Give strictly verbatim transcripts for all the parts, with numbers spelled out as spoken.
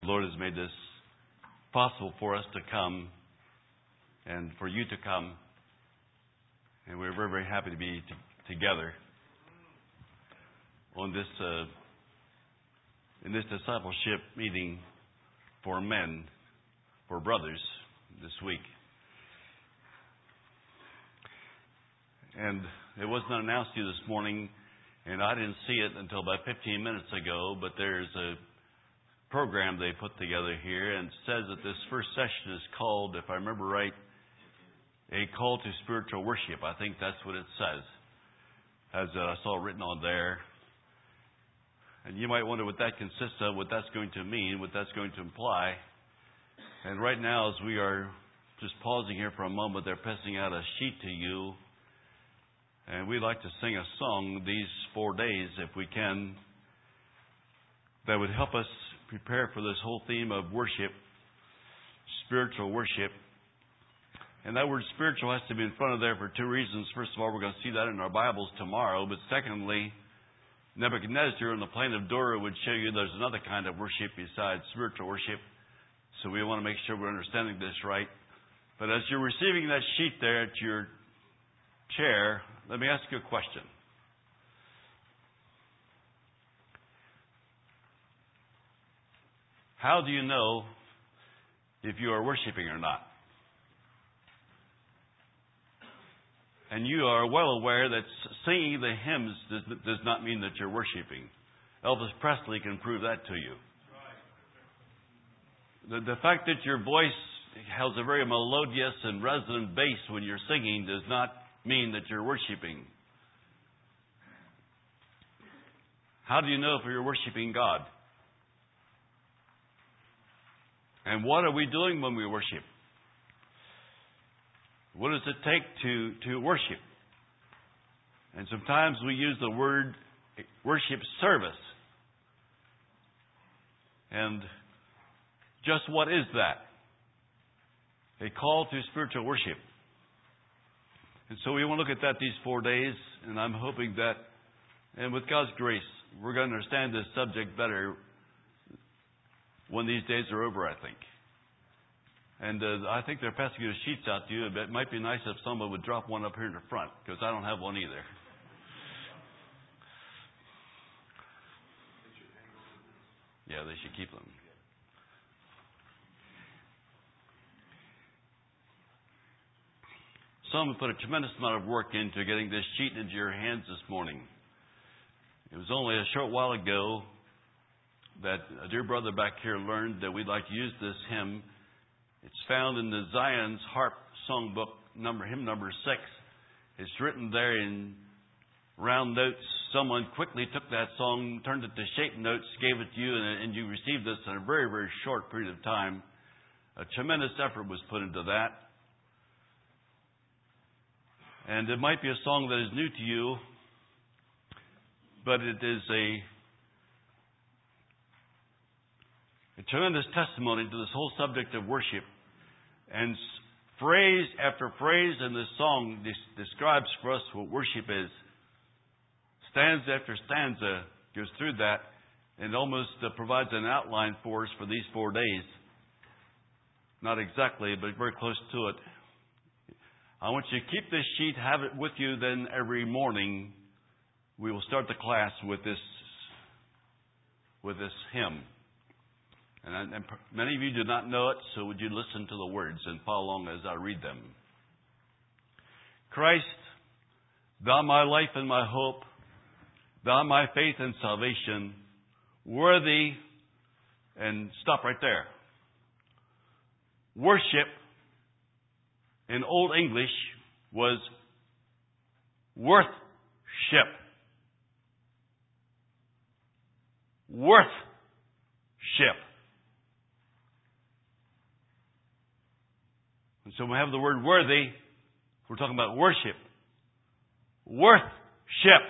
The Lord has made this possible for us to come and for you to come. And we're very, very happy to be t- together on this, uh, in this discipleship meeting for men, for brothers this week. And it was not announced to you this morning, and I didn't see it until about fifteen minutes ago, but there's a program they put together here, and it says that this first session is called, if I remember right, A Call to Spiritual Worship. I think that's what it says, as uh, I saw written on there. And you might wonder what that consists of, what that's going to mean, what that's going to imply. And right now, as we are just pausing here for a moment, they're passing out a sheet to you. And we'd like to sing a song these four days, if we can, that would help us prepare for this whole theme of worship, spiritual worship. And that word spiritual has to be in front of there for two reasons. First of all, we're going to see that in our Bibles tomorrow. But secondly, Nebuchadnezzar in the plain of Dura would show you there's another kind of worship besides spiritual worship. So we want to make sure we're understanding this right. But as you're receiving that sheet there at your chair, let me ask you a question. How do you know if you are worshiping or not? And you are well aware that singing the hymns does, does not mean that you're worshiping. Elvis Presley can prove that to you. The, the fact that your voice has a very melodious and resonant bass when you're singing does not mean that you're worshiping. How do you know if you're worshiping God? And what are we doing when we worship? What does it take to, to worship? And sometimes we use the word worship service. And just what is that? A call to spiritual worship. And so we want to look at that these four days, and I'm hoping that, and with God's grace, we're going to understand this subject better when these days are over, I think. And uh, I think they're passing the sheets out to you. It might be nice if someone would drop one up here in the front, because I don't have one either. Yeah, they should keep them. Some have put a tremendous amount of work into getting this sheet into your hands this morning. It was only a short while ago that a dear brother back here learned that we'd like to use this hymn. It's found in the Zion's Harp Songbook, number hymn number six. It's written there in round notes. Someone quickly took that song, turned it to shape notes, gave it to you, and, and you received this in a very, very short period of time. A tremendous effort was put into that. And it might be a song that is new to you, but it is a, a tremendous testimony to this whole subject of worship. And phrase after phrase in this song des- describes for us what worship is. Stanza after stanza goes through that and almost uh, provides an outline for us for these four days. Not exactly, but very close to it. I want you to keep this sheet, have it with you then every morning. We will start the class with this with this hymn. And, and many of you do not know it, so would you listen to the words and follow along as I read them. Christ, thou my life and my hope, thou my faith and salvation, worthy, and stop right there. Worship in Old English was worth-ship. Worth-ship. And so we have the word worthy. We're talking about worship. Worth-ship.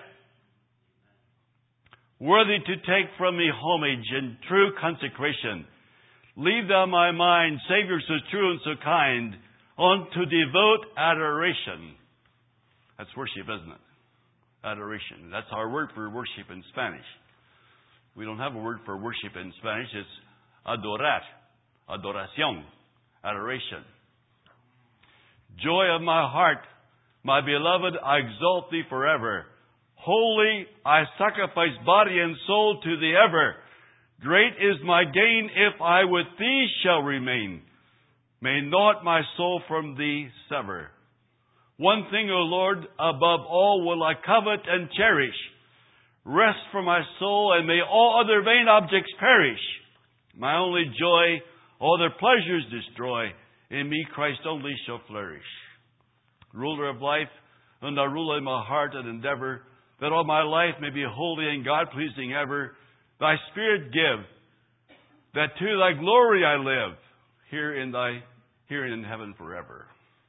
Worthy to take from me homage and true consecration. Leave thou my mind, Savior so true and so kind, on to devote adoration. That's worship, isn't it? Adoration. That's our word for worship in Spanish. We don't have a word for worship in Spanish. It's Adorar. Adoración. Adoration. Joy of my heart, my beloved, I exalt thee forever. Holy, I sacrifice body and soul to thee ever. Great is my gain if I with thee shall remain. May not my soul from thee sever. One thing, O Lord, above all will I covet and cherish. Rest for my soul, and may all other vain objects perish. My only joy, all their pleasures destroy. In me Christ only shall flourish. Ruler of life, and thou rule in my heart and endeavor, that all my life may be holy and God-pleasing ever. Thy Spirit give, that to thy glory I live, here in thy, here in heaven forever.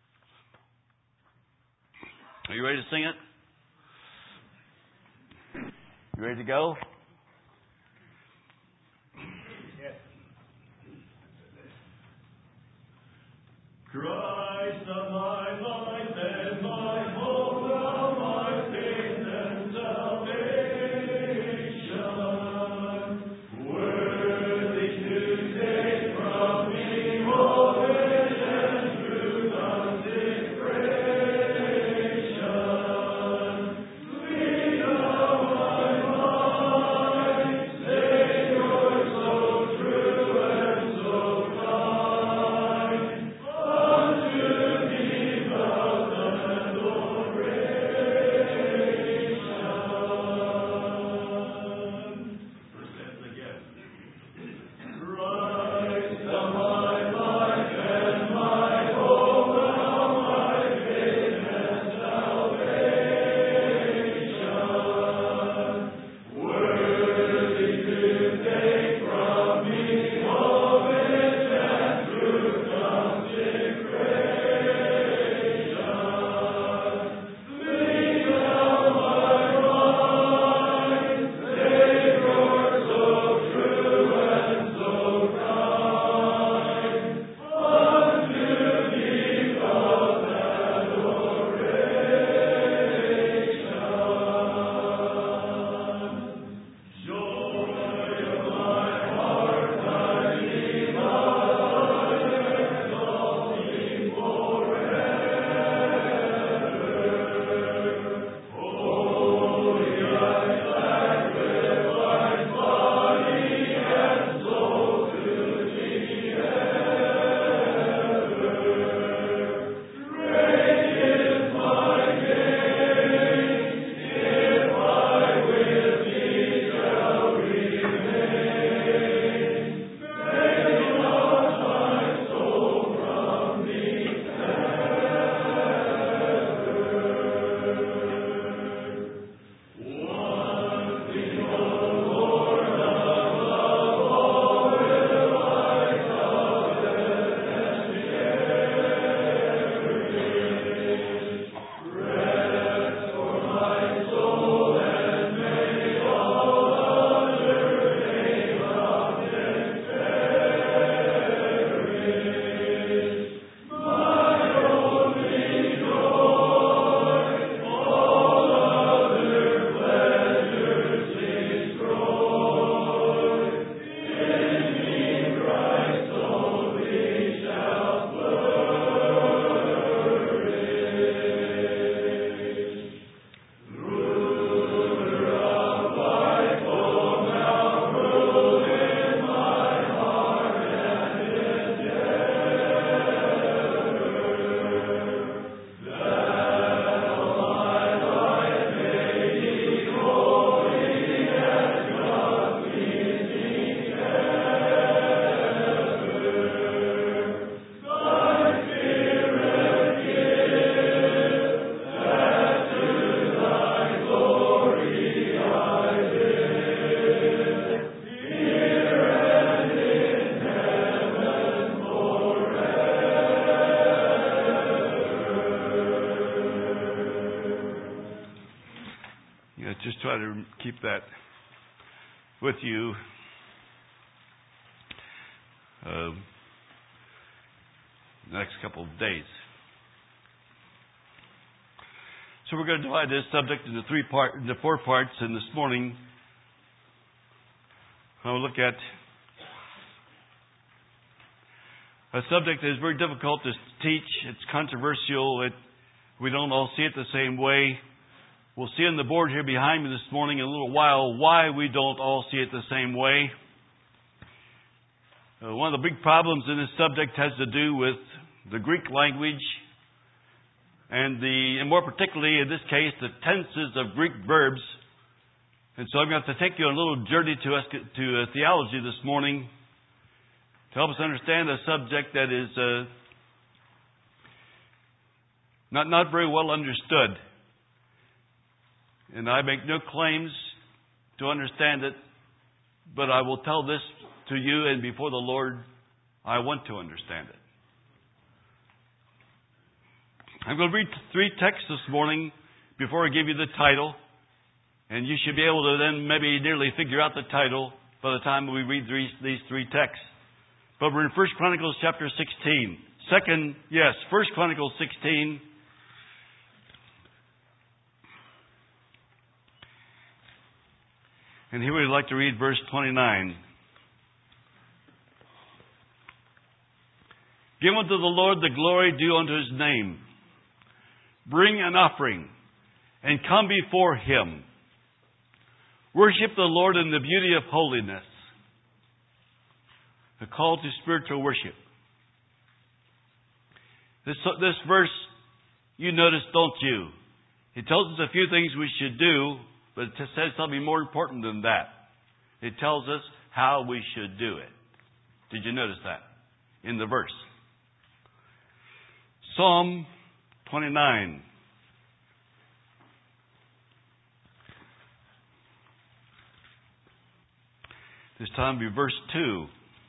Are you ready to sing it? You ready to go? Yes. Christ of my life and my hope, thou my faith and salvation, worthy to take from me homage and true consecration. Lead thou my mind, Savior, so true and so kind, unto thee love and adoration. First stanza again. Christ of my life and my hope, thou my faith and salvation, worthy to take from me homage and true consecration. Lead thou my mind, Savior, so true and so kind, unto thee love and adoration. Joy of my heart, thy beloved, exalting forever. Holy, I sacrifice body and soul to thee ever. Great is my gain if I with thee shall remain. May not my soul from thee one thing, O Lord, above all will I covet and cherish. Rest for my soul, and may all other vain objects perish. My only joy, all other pleasures destroy. In me Christ only shall flourish. Ruler of life, O now rule in my heart and endeavor, that all my life may be holy and God-pleasing ever. Thy Spirit give, that to thy glory I live, here and in heaven forever. Yeah, just try to keep that with you. Uh, the next couple of days. So we're going to divide this subject into three part, into four parts. And this morning, I'll look at a subject that is very difficult to teach. It's controversial. It, we don't all see it the same way. We'll see on the board here behind me this morning in a little while why we don't all see it the same way. Uh, one of the big problems in this subject has to do with the Greek language and the, and more particularly in this case, the tenses of Greek verbs. And so I'm going to have to take you on a little journey to, to uh, theology this morning to help us understand a subject that is uh, not not very well understood. And I make no claims to understand it, but I will tell this to you, and before the Lord, I want to understand it. I'm going to read three texts this morning before I give you the title, and you should be able to then maybe nearly figure out the title by the time we read these, these three texts. But we're in First Chronicles chapter sixteen. Second, yes, First Chronicles sixteen. And here we'd like to read verse twenty-nine. Give unto the Lord the glory due unto His name. Bring an offering, and come before Him. Worship the Lord in the beauty of holiness. A call to spiritual worship. This, this verse, you notice, don't you? It tells us a few things we should do, but it says something more important than that. It tells us how we should do it. Did you notice that in the verse? Psalm twenty-nine. This time be verse two.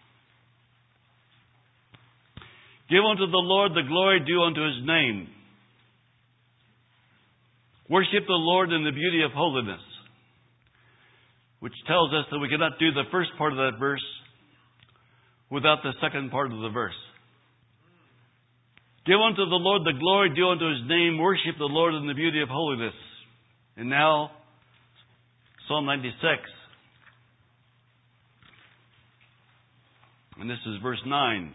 Give unto the Lord the glory due unto His name. Worship the Lord in the beauty of holiness. Which tells us that we cannot do the first part of that verse without the second part of the verse. Give unto the Lord the glory due unto His name. Worship the Lord in the beauty of holiness. And now, Psalm ninety-six. And this is verse nine.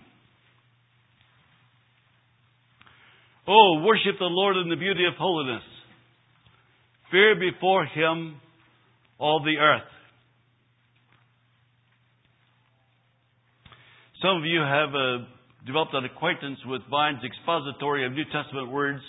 Oh, worship the Lord in the beauty of holiness. Fear before Him all the earth. Some of you have uh, developed an acquaintance with Vine's expository of New Testament words.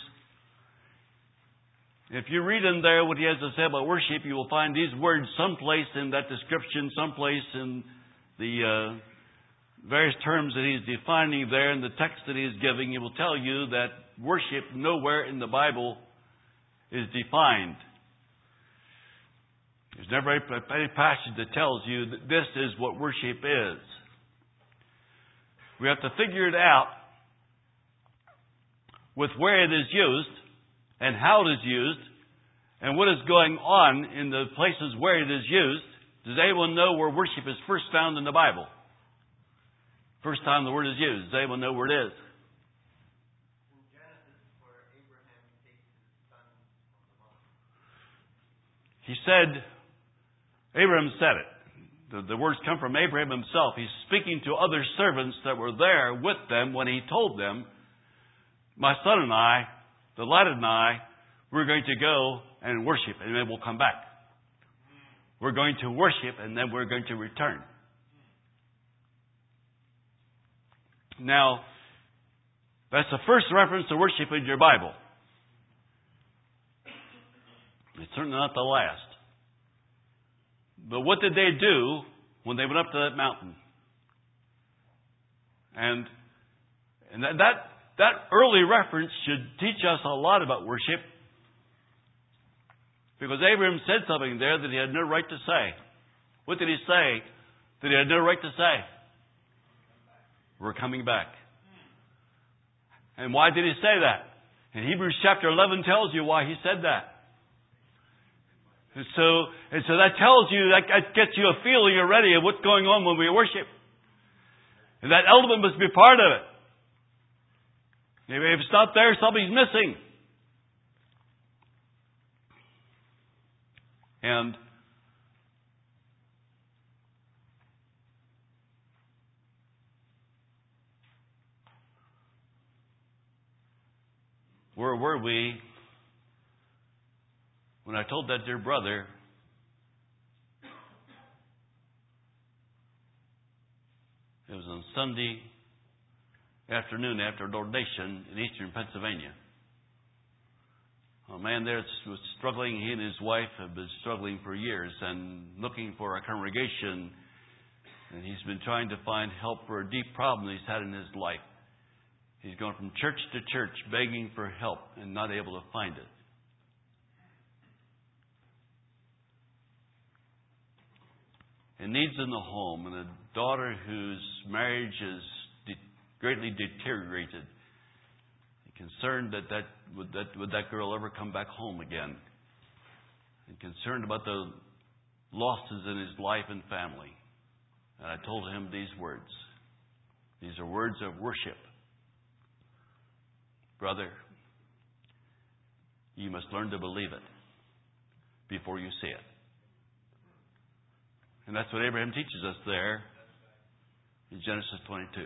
If you read in there what he has to say about worship, you will find these words someplace in that description, someplace in the uh, various terms that he's defining there in the text that he's giving. He will tell you that worship nowhere in the Bible is defined. There's never any passage that tells you that this is what worship is. We have to figure it out with where it is used and how it is used and what is going on in the places where it is used. Does anyone know where worship is first found in the Bible? First time the word is used. Does anyone know where it is? In Genesis, where Abraham takes his son from the mother. He said, Abraham said it. The, the words come from Abraham himself. He's speaking to other servants that were there with them when he told them, my son and I, the lad and I, we're going to go and worship, and then we'll come back. We're going to worship, and then we're going to return. Now, that's the first reference to worship in your Bible. It's certainly not the last. But what did they do when they went up to that mountain? And, and that, that, that early reference should teach us a lot about worship. Because Abraham said something there that he had no right to say. What did he say that he had no right to say? We're coming back. And why did he say that? And Hebrews chapter eleven tells you why he said that. And so, and so that tells you, that gets you a feeling already of what's going on when we worship. And that element must be part of it. If it's not there, something's missing. And Where were we when I told that dear brother it was on Sunday afternoon after ordination in eastern Pennsylvania? A man there was struggling. He and his wife have been struggling for years and looking for a congregation. And he's been trying to find help for a deep problem he's had in his life. He's gone from church to church begging for help and not able to find it. And needs in the home, and a daughter whose marriage is de- greatly deteriorated. Concerned that that would, that would that girl ever come back home again. And concerned about the losses in his life and family. And I told him these words. These are words of worship. Brother, you must learn to believe it before you see it. And that's what Abraham teaches us there in Genesis twenty-two.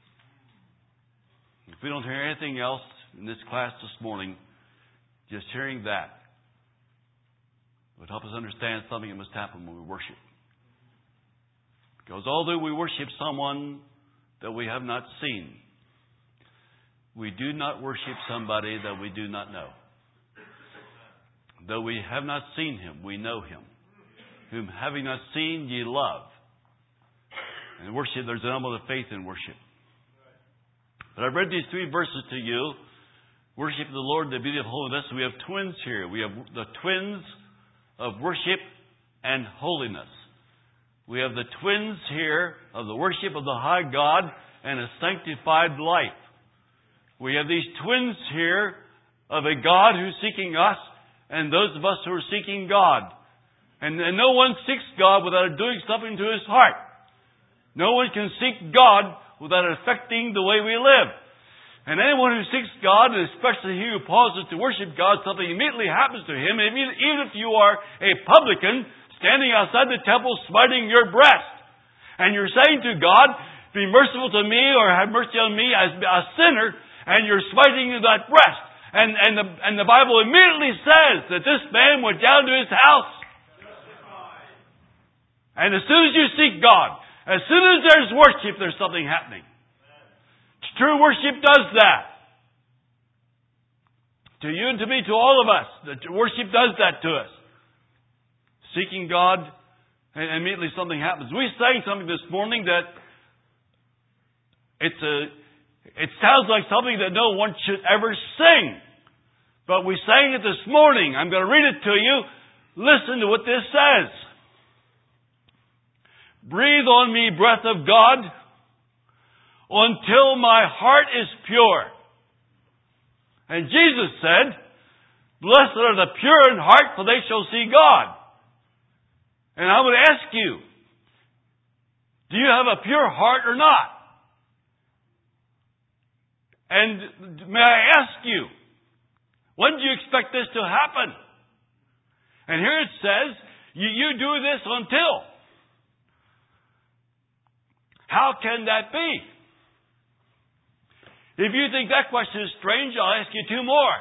If we don't hear anything else in this class this morning, just hearing that would help us understand something that must happen when we worship. Because although we worship someone that we have not seen, we do not worship somebody that we do not know. Though we have not seen him, we know him. Whom having not seen, ye love. And worship, there's an element of faith in worship. But I've read these three verses to you. Worship the Lord in the beauty of holiness. We have twins here. We have the twins of worship and holiness. We have the twins here of the worship of the high God and a sanctified life. We have these twins here of a God who's seeking us and those of us who are seeking God. And, and no one seeks God without doing something to his heart. No one can seek God without it affecting the way we live. And anyone who seeks God, and especially he who pauses to worship God, something immediately happens to him. Even, even if you are a publican standing outside the temple smiting your breast, and you're saying to God, be merciful to me or have mercy on me as a sinner, and you're smiting that breast. And, and, the, and the Bible immediately says that this man went down to his house. And as soon as you seek God, as soon as there's worship, there's something happening. True worship does that. To you and to me, to all of us, the worship does that to us. Seeking God, and immediately something happens. We sang something this morning that it's a, it sounds like something that no one should ever sing. But we sang it this morning. I'm going to read it to you. Listen to what this says. Breathe on me, breath of God, until my heart is pure. And Jesus said, blessed are the pure in heart, for they shall see God. And I would ask you, do you have a pure heart or not? And may I ask you, when do you expect this to happen? And here it says, you, you do this until. How can that be? If you think that question is strange, I'll ask you two more.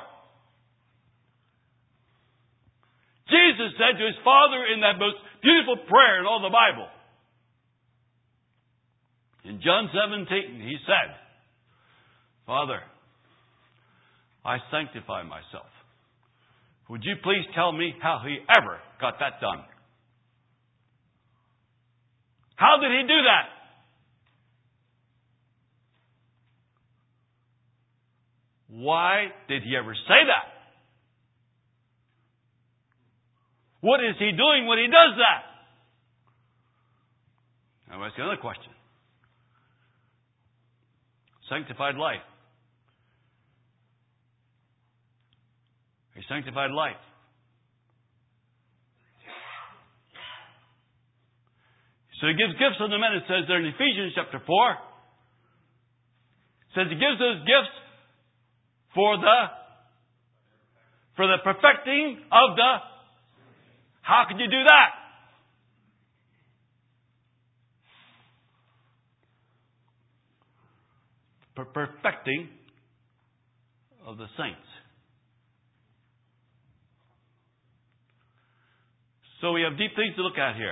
Jesus said to his Father in that most beautiful prayer in all the Bible. In John seventeen, he said, Father, I sanctify myself. Would you please tell me how he ever got that done? How did he do that? Why did he ever say that? What is he doing when he does that? I'll ask you another question. Sanctified life. A sanctified life. So he gives gifts unto men. It says there in Ephesians chapter four. It says he gives those gifts for the for the perfecting of the. How can you do that? Per- perfecting of the saints. So we have deep things to look at here.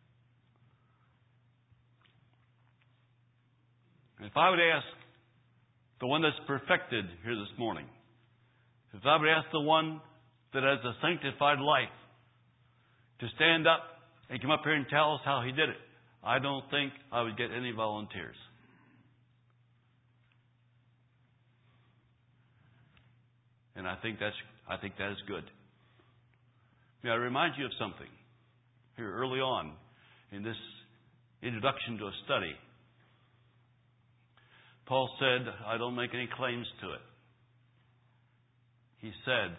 If I would ask the one that's perfected here this morning, if I would ask the one that has a sanctified life to stand up and come up here and tell us how he did it, I don't think I would get any volunteers. And I think that's I think that is good. May I remind you of something here early on in this introduction to a study. Paul said, I don't make any claims to it. He said,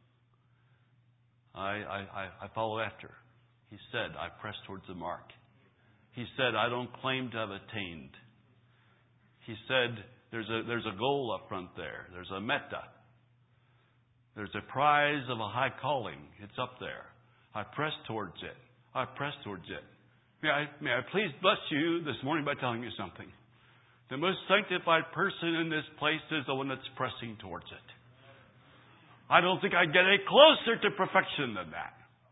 I, I, I follow after. He said, I press towards the mark. He said, I don't claim to have attained. He said, there's a, there's a goal up front there. There's a meta. There's a prize of a high calling. It's up there. I press towards it. I press towards it. May I, may I please bless you this morning by telling you something. The most sanctified person in this place is the one that's pressing towards it. I don't think I get any closer to perfection than that.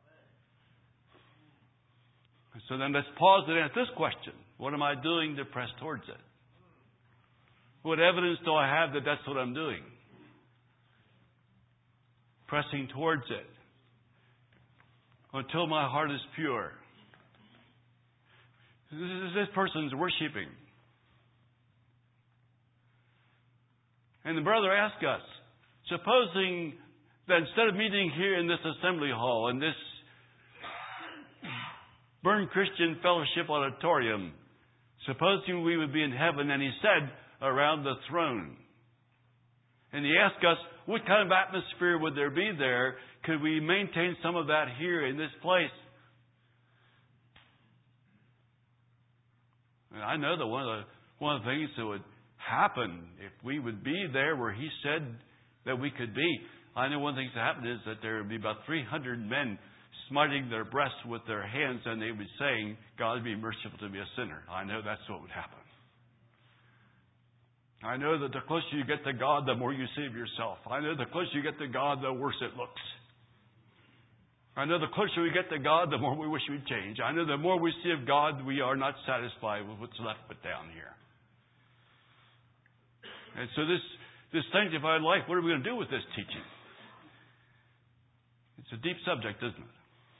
So then let's pause and answer this question. What am I doing to press towards it? What evidence do I have that that's what I'm doing? Pressing towards it until my heart is pure. This, this person's worshiping. And the brother asked us, supposing that instead of meeting here in this assembly hall, in this Burn Christian Fellowship Auditorium, supposing we would be in heaven, and he said, around the throne. And he asked us, what kind of atmosphere would there be there? Could we maintain some of that here in this place? And I know that one of the one of the things that would happen if we would be there where he said that we could be. I know one of the things that happen is that there would be about three hundred men smiting their breasts with their hands, and they would be saying, God, be merciful to me, a sinner. I know that's what would happen. I know that the closer you get to God, the more you see of yourself. I know the closer you get to God, the worse it looks. I know the closer we get to God, the more we wish we'd change. I know the more we see of God, we are not satisfied with what's left but down here. And so this, this sanctified life, what are we going to do with this teaching? It's a deep subject, isn't it?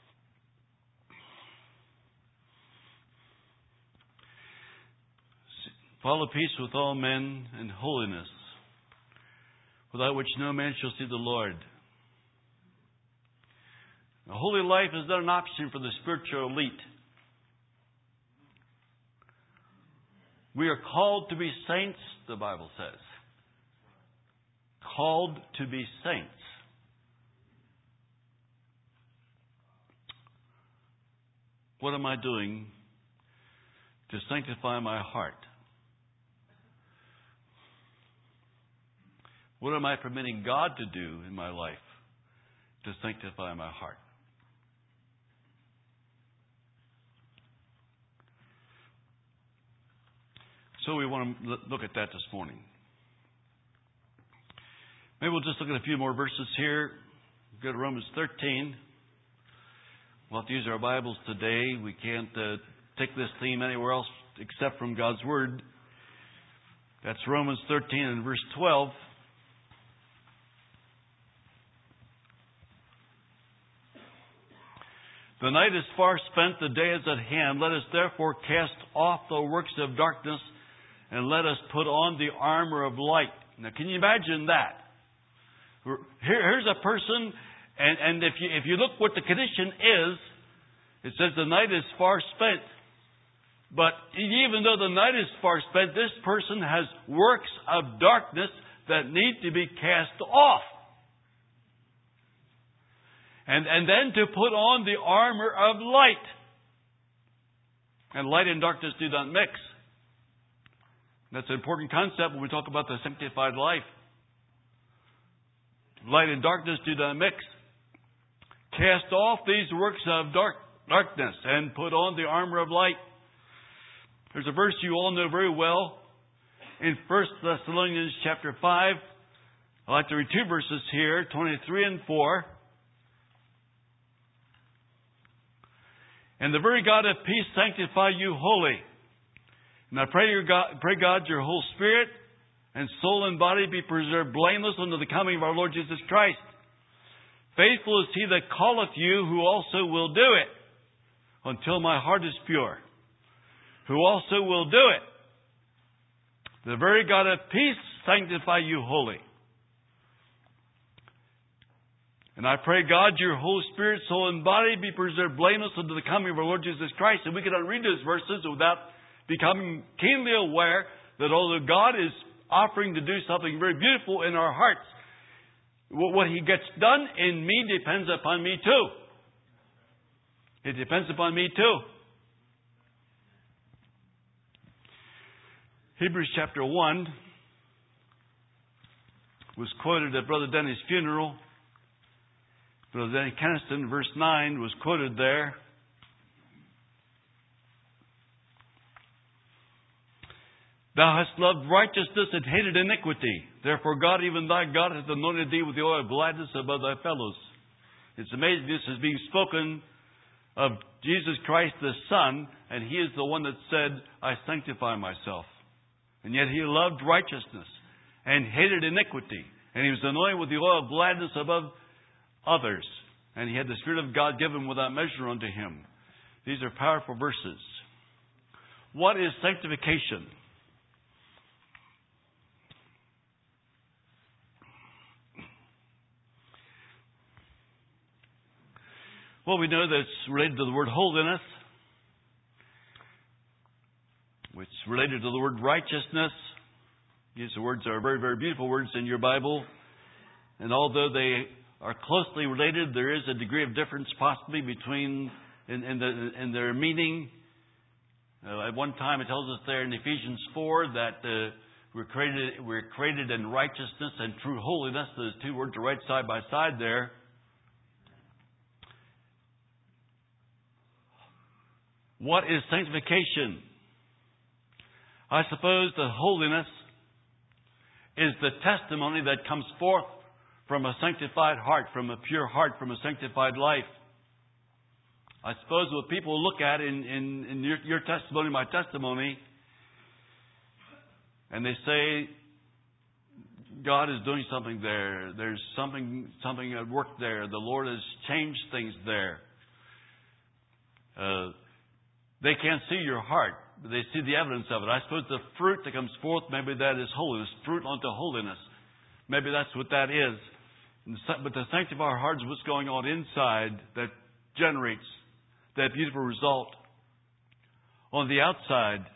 Follow peace with all men and holiness, without which no man shall see the Lord. A holy life is not an option for the spiritual elite. We are called to be saints, the Bible says. Called to be saints. What am I doing to sanctify my heart? What am I permitting God to do in my life to sanctify my heart? So we want to look at that this morning. Maybe we'll just look at a few more verses here. Go to Romans thirteen. We'll have to use our Bibles today. We can't uh, take this theme anywhere else except from God's Word. That's Romans thirteen and verse twelve. The night is far spent, the day is at hand. Let us therefore cast off the works of darkness and let us put on the armor of light. Now, can you imagine that? Here, here's a person, and, and if you if you look what the condition is, it says the night is far spent. But even though the night is far spent, this person has works of darkness that need to be cast off. And, and then to put on the armor of light. And light and darkness do not mix. That's an important concept when we talk about the sanctified life. Light and darkness do not mix. Cast off these works of dark, darkness and put on the armor of light. There's a verse you all know very well in First Thessalonians chapter five. I'd like to read two verses here, twenty-three and four. And the very God of peace sanctify you wholly. And I pray, your God, pray God, your whole spirit and soul and body be preserved blameless unto the coming of our Lord Jesus Christ. Faithful is he that calleth you, who also will do it, until my heart is pure. Who also will do it. The very God of peace sanctify you wholly. And I pray, God, your whole spirit, soul, and body be preserved blameless unto the coming of our Lord Jesus Christ. And we cannot read those verses without becoming keenly aware that although God is offering to do something very beautiful in our hearts, what He gets done in me depends upon me too. It depends upon me too. Hebrews chapter one was quoted at Brother Denny's funeral. Brother Denny Keniston, verse nine, was quoted there. Thou hast loved righteousness and hated iniquity. Therefore God, even thy God, hath anointed thee with the oil of gladness above thy fellows. It's amazing this is being spoken of Jesus Christ the Son, and He is the one that said, I sanctify myself. And yet He loved righteousness and hated iniquity. And He was anointed with the oil of gladness above others. And He had the Spirit of God given without measure unto Him. These are powerful verses. What is sanctification? Well, we know that it's related to the word holiness, which is related to the word righteousness. These words are very, very beautiful words in your Bible. And although they are closely related, there is a degree of difference possibly between in, in, the, in their meaning. Uh, at one time it tells us there in Ephesians four that uh, we're created we're created in righteousness and true holiness. Those two words are right side by side there. What is sanctification? I suppose the holiness is the testimony that comes forth from a sanctified heart, from a pure heart, from a sanctified life. I suppose what people look at in, in, in your, your testimony, my testimony, and they say, God is doing something there. There's something, something at work there. The Lord has changed things there. Uh, They can't see your heart, but they see the evidence of it. I suppose the fruit that comes forth, maybe that is holiness. Fruit unto holiness. Maybe that's what that is. But the sanctified heart is what's going on inside that generates that beautiful result on the outside.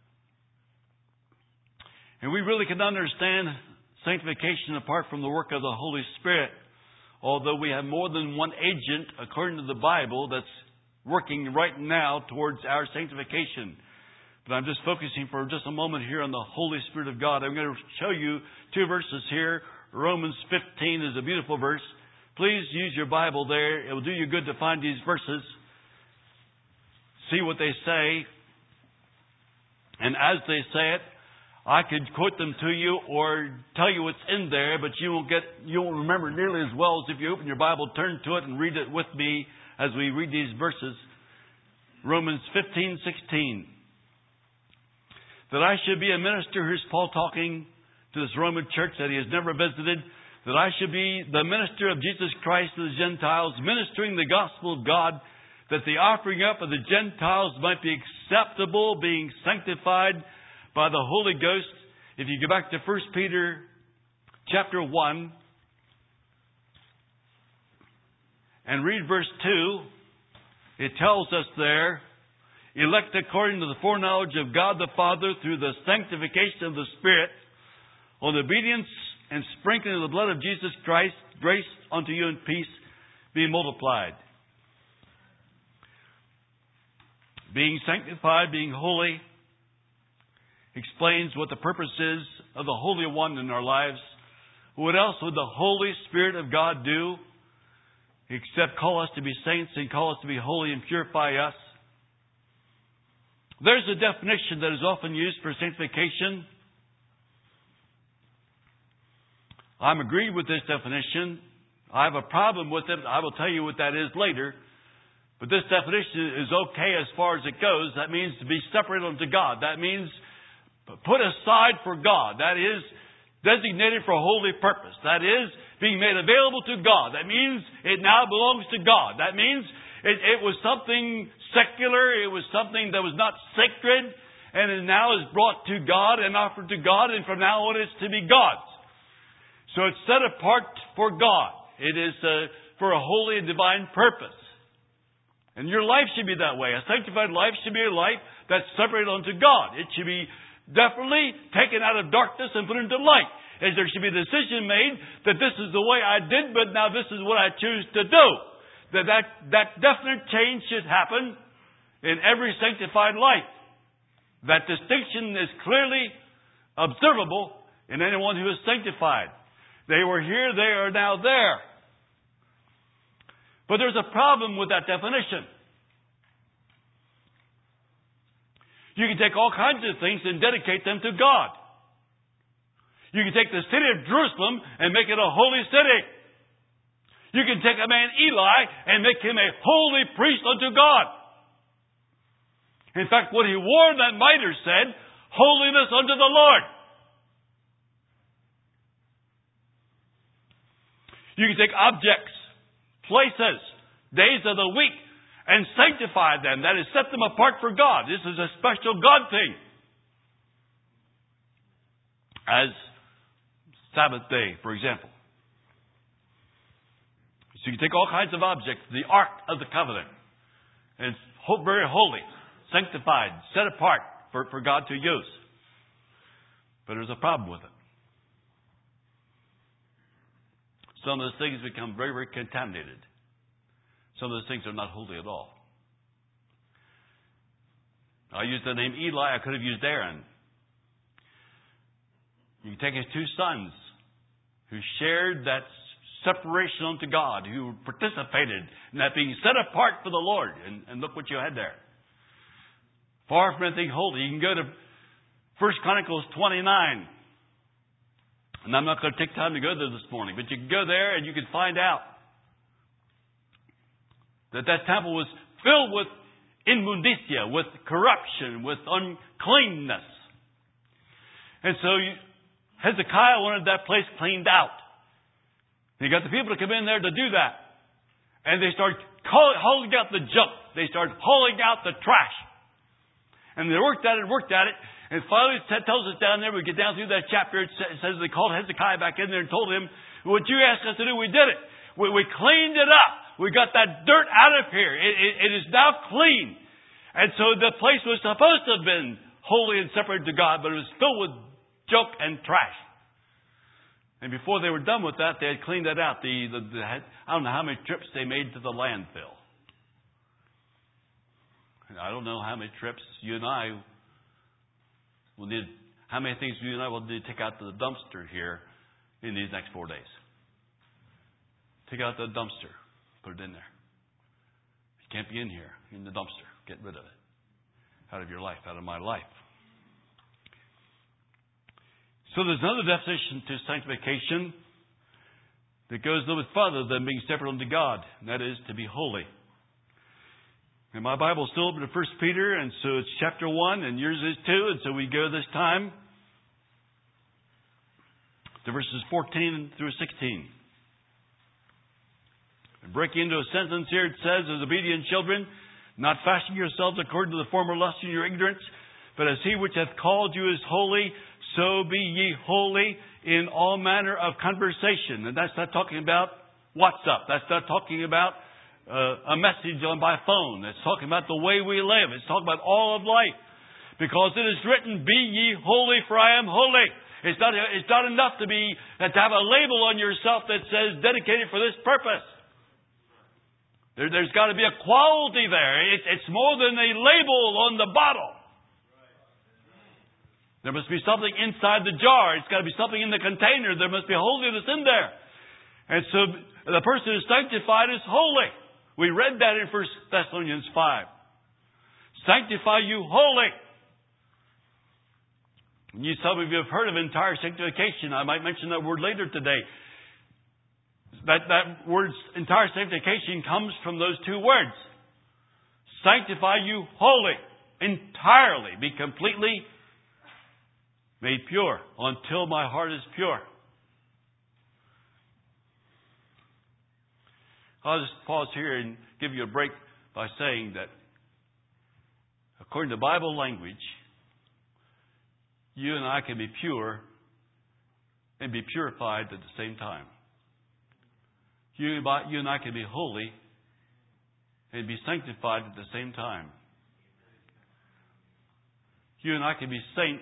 And we really can understand sanctification apart from the work of the Holy Spirit. Although we have more than one agent, according to the Bible, that's working right now towards our sanctification. But I'm just focusing for just a moment here on the Holy Spirit of God. I'm going to show you two verses here. Romans fifteen is a beautiful verse. Please use your Bible there. It will do you good to find these verses. See what they say. And as they say it, I could quote them to you or tell you what's in there, but you won't get, you won't remember nearly as well as if you open your Bible, turn to it, and read it with me as we read these verses. Romans fifteen sixteen. That I should be a minister, here's Paul talking to this Roman church that he has never visited, that I should be the minister of Jesus Christ to the Gentiles, ministering the gospel of God, that the offering up of the Gentiles might be acceptable, being sanctified by the Holy Ghost. If you go back to First Peter chapter one and read verse two, it tells us there, elect according to the foreknowledge of God the Father through the sanctification of the Spirit, on obedience and sprinkling of the blood of Jesus Christ, grace unto you and peace be multiplied. Being sanctified, being holy, explains what the purpose is of the Holy One in our lives. What else would the Holy Spirit of God do except call us to be saints and call us to be holy and purify us? There's a definition that is often used for sanctification. I'm agreed with this definition. I have a problem with it. I will tell you what that is later. But this definition is okay as far as it goes. That means to be separated unto God. That means put aside for God. That is designated for a holy purpose. That is being made available to God. That means it now belongs to God. That means it, it was something secular. It was something that was not sacred. And it now is brought to God and offered to God. And from now on it's to be God's. So it's set apart for God. It is uh, for a holy and divine purpose. And your life should be that way. A sanctified life should be a life that's separated unto God. It should be definitely taken out of darkness and put into light. As there should be a decision made that this is the way I did, but now this is what I choose to do. That that, that definite change should happen in every sanctified life. That distinction is clearly observable in anyone who is sanctified. They were here, they are now there. But there's a problem with that definition. You can take all kinds of things and dedicate them to God. You can take the city of Jerusalem and make it a holy city. You can take a man Eli and make him a holy priest unto God. In fact, what he wore that mitre said, holiness unto the Lord. You can take objects, places, days of the week, and sanctify them. That is, set them apart for God. This is a special God thing. As Sabbath day, for example. So you can take all kinds of objects, the Ark of the Covenant, and it's very holy, sanctified, set apart for, for God to use. But there's a problem with it. Some of those things become very, very contaminated. Some of those things are not holy at all. I used the name Eli. I could have used Aaron. You can take his two sons who shared that separation unto God, who participated in that being set apart for the Lord. And, and look what you had there. Far from anything holy. You can go to First Chronicles twenty-nine. And I'm not going to take time to go there this morning, but you can go there and you can find out that that temple was filled with immundicia, with corruption, with uncleanness. And so you, Hezekiah wanted that place cleaned out. He got the people to come in there to do that. And they started hauling out the junk. They started hauling out the trash. And they worked at it, worked at it. And finally it tells us down there, we get down through that chapter, it says they called Hezekiah back in there and told him, what you asked us to do, we did it. We, we cleaned it up. We got that dirt out of here. It, it, it is now clean. And so the place was supposed to have been holy and separated to God, but it was filled with junk and trash. And before they were done with that, they had cleaned that out. The, the, the, I don't know how many trips they made to the landfill. I don't know how many trips you and I will need. How many things you and I will need to take out to the dumpster here in these next four days? Take out the dumpster. Put it in there. It can't be in here, in the dumpster. Get rid of it. Out of your life, out of my life. So there's another definition to sanctification that goes a little bit further than being separate unto God. And that is to be holy. And my Bible is still open to First Peter, and so it's chapter one, and yours is too. And so we go this time to verses fourteen through sixteen. And breaking into a sentence here, it says, as obedient children, not fashioning yourselves according to the former lust in your ignorance, but as he which hath called you is holy, so be ye holy in all manner of conversation. And that's not talking about WhatsApp. That's not talking about uh, a message on by phone. It's talking about the way we live. It's talking about all of life. Because it is written, be ye holy, for I am holy. It's not, it's not enough to be to have a label on yourself that says dedicated for this purpose. There, there's got to be a quality there. It, it's more than a label on the bottle. There must be something inside the jar. It's got to be something in the container. There must be holiness in there. And so the person who is sanctified is holy. We read that in First Thessalonians five. Sanctify you holy. You, some of you have heard of entire sanctification. I might mention that word later today. That, that word entire sanctification comes from those two words. sanctify you wholly, entirely, be completely made pure until my heart is pure. I'll just pause here and give you a break by saying that according to Bible language, you and I can be pure and be purified at the same time. You, you and I can be holy and be sanctified at the same time. You and I can be saints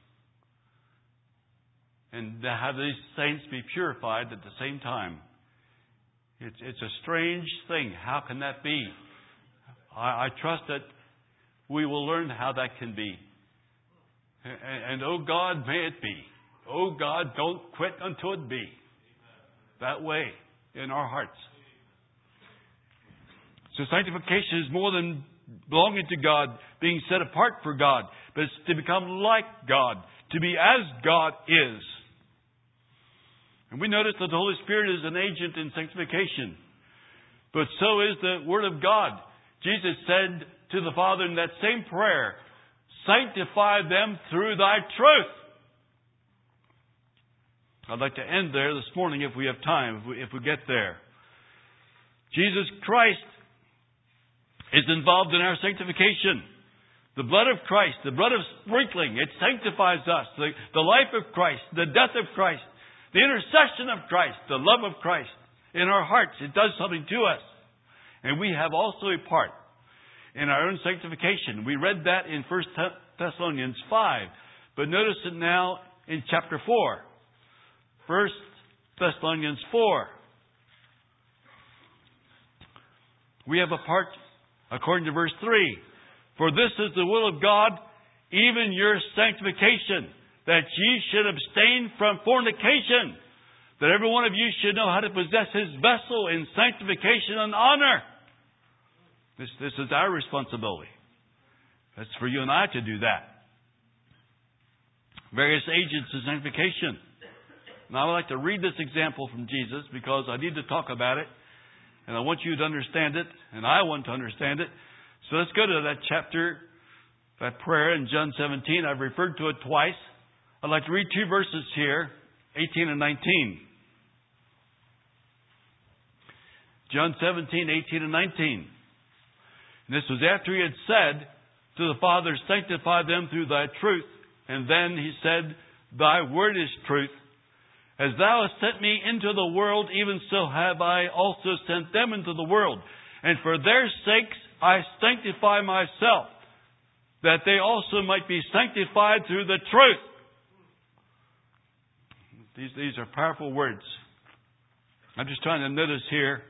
and have these saints be purified at the same time. It's, it's a strange thing. How can that be? I, I trust that we will learn how that can be. And, and oh God, may it be. Oh God, don't quit until it be. That way in our hearts. So sanctification is more than belonging to God, being set apart for God, but it's to become like God, to be as God is. And we notice that the Holy Spirit is an agent in sanctification. But so is the Word of God. Jesus said to the Father in that same prayer, sanctify them through thy truth. I'd like to end there this morning if we have time, if we, if we get there. Jesus Christ is involved in our sanctification. The blood of Christ, the blood of sprinkling, it sanctifies us. The, the life of Christ, the death of Christ, the intercession of Christ, the love of Christ in our hearts, it does something to us. And we have also a part in our own sanctification. We read that in First Thessalonians five. But notice it now in chapter four. First Thessalonians four. We have a part according to verse three. For this is the will of God, even your sanctification, that ye should abstain from fornication, that every one of you should know how to possess his vessel in sanctification and honor. This, this is our responsibility. That's for you and I to do that. Various agents of sanctification. Now I would like to read this example from Jesus because I need to talk about it. And I want you to understand it. And I want to understand it. So let's go to that chapter, that prayer in John seventeen. I've referred to it twice. I'd like to read two verses here, eighteen and nineteen. John seventeen, eighteen and nineteen. And this was after he had said to the Father, sanctify them through thy truth. And then he said, thy word is truth. As thou hast sent me into the world, even so have I also sent them into the world. And for their sakes I sanctify myself, that they also might be sanctified through the truth. These, these are powerful words. I'm just trying to notice here,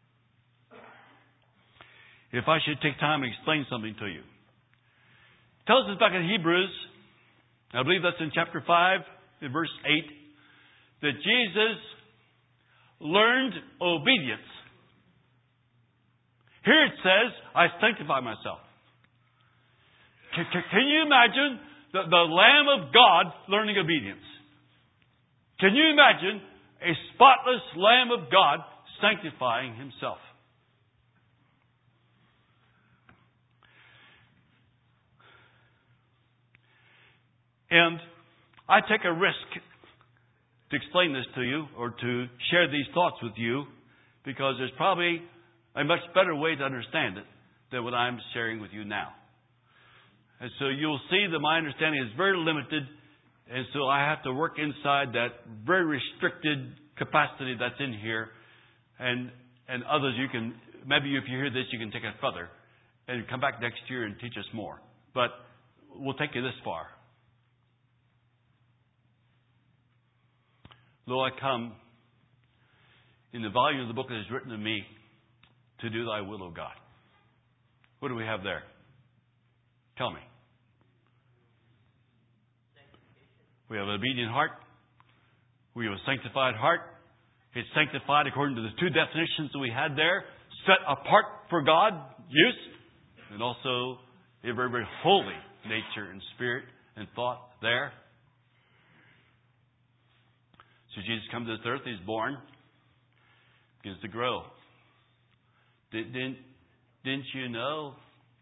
if I should take time and explain something to you. It tells us back in Hebrews, I believe that's in chapter five, in verse eight, that Jesus learned obedience. Here it says, I sanctify myself. Can, can, can you imagine the, the Lamb of God learning obedience? Can you imagine a spotless Lamb of God sanctifying himself? And I take a risk to explain this to you or to share these thoughts with you because there's probably a much better way to understand it than what I'm sharing with you now. And so you'll see that my understanding is very limited, and so I have to work inside that very restricted capacity that's in here. And and others, you can, maybe if you hear this, you can take it further and come back next year and teach us more. But we'll take you this far. Lo, I come in the volume of the book that is written to me to do thy will, O God. What do we have there? Tell me. We have an obedient heart. We have a sanctified heart. It's sanctified according to the two definitions that we had there. Set apart for God, use. And also a very, very holy nature and spirit and thought there. So Jesus comes to this earth, he's born, begins to grow. Did, didn't, didn't you know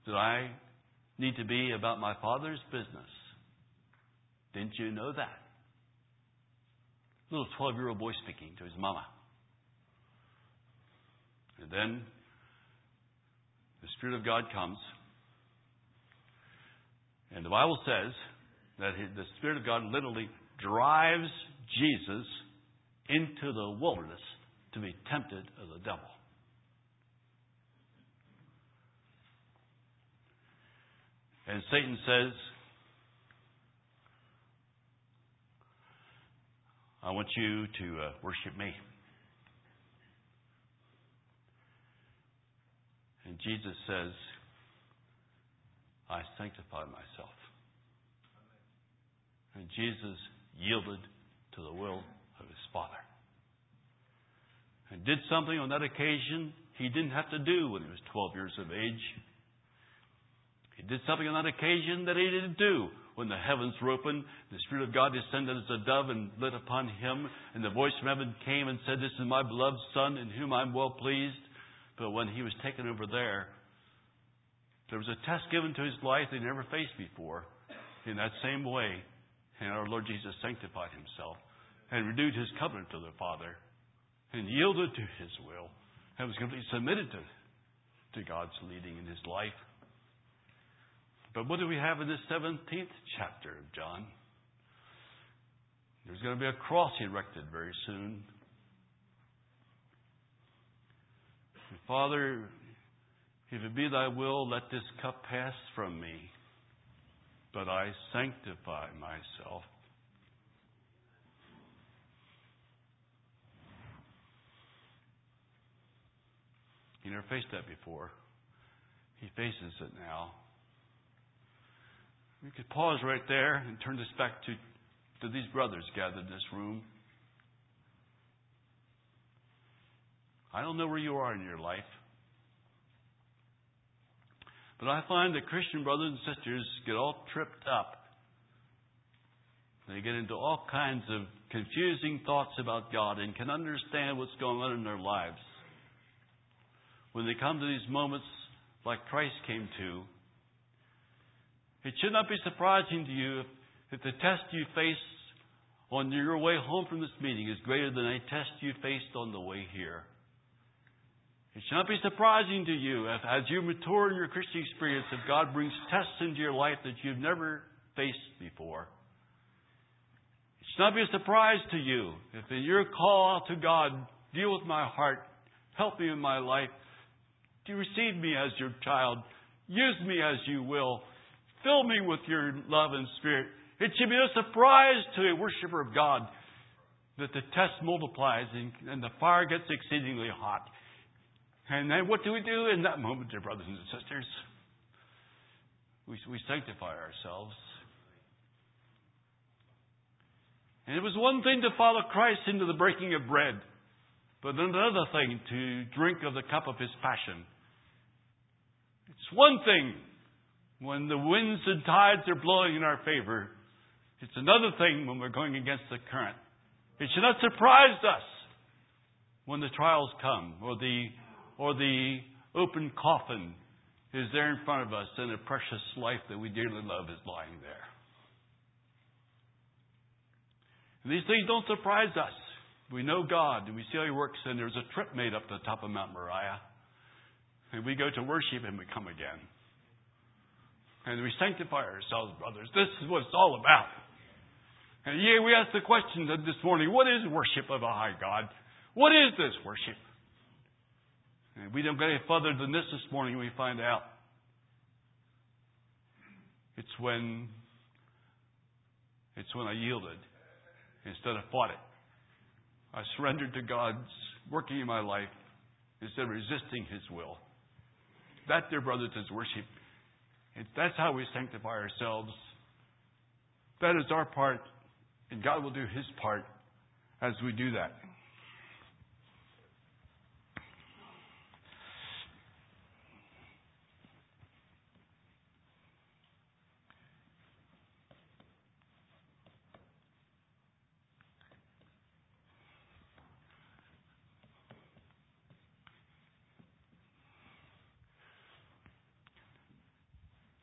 that I need to be about my Father's business. Didn't you know that? Little twelve-year-old boy speaking to his mama. And then the Spirit of God comes. And the Bible says that the Spirit of God literally drives Jesus into the wilderness to be tempted of the devil. And Satan says, I want you to uh, worship me. And Jesus says, I sanctify myself. And Jesus yielded to the will of his Father. And did something on that occasion he didn't have to do when he was twelve years of age. He did something on that occasion that he didn't do when the heavens were open, the Spirit of God descended as a dove and lit upon him, and the voice from heaven came and said, this is my beloved Son in whom I'm well pleased. But when he was taken over there, there was a test given to his life that he never faced before. In that same way, and our Lord Jesus sanctified himself and renewed his covenant to the Father and yielded to his will and was completely submitted to, to God's leading in his life. But what do we have in this seventeenth chapter of John? There's going to be a cross erected very soon. Father, if it be thy will, let this cup pass from me, but I sanctify myself. He never faced that before. He faces it now. We could pause right there and turn this back to, to these brothers gathered in this room. I don't know where you are in your life, but I find that Christian brothers and sisters get all tripped up. They get into all kinds of confusing thoughts about God and can understand what's going on in their lives. When they come to these moments like Christ came to, it should not be surprising to you if, if the test you face on your way home from this meeting is greater than a test you faced on the way here. It should not be surprising to you if, as you mature in your Christian experience, if God brings tests into your life that you've never faced before. It should not be a surprise to you if in your call out to God, deal with my heart, help me in my life, do you receive me as your child, use me as you will, fill me with your love and spirit. It should be a surprise to a worshiper of God that the test multiplies and, and the fire gets exceedingly hot. And then what do we do in that moment, dear brothers and sisters? We, we sanctify ourselves. And it was one thing to follow Christ into the breaking of bread, but another thing to drink of the cup of his passion. It's one thing when the winds and tides are blowing in our favor. It's another thing when we're going against the current. It should not surprise us when the trials come or the or the open coffin is there in front of us and a precious life that we dearly love is lying there. And these things don't surprise us. We know God and we see how he works, and there's a trip made up to the top of Mount Moriah. And we go to worship and we come again. And we sanctify ourselves, brothers. This is what it's all about. And yeah, we asked the question this morning, what is worship of a high God? What is this worship? And we don't go any further than this this morning, we find out. It's when, it's when I yielded instead of fought it. I surrendered to God's working in my life instead of resisting his will. That, dear brothers, is worship. And that's how we sanctify ourselves. That is our part, and God will do his part as we do that.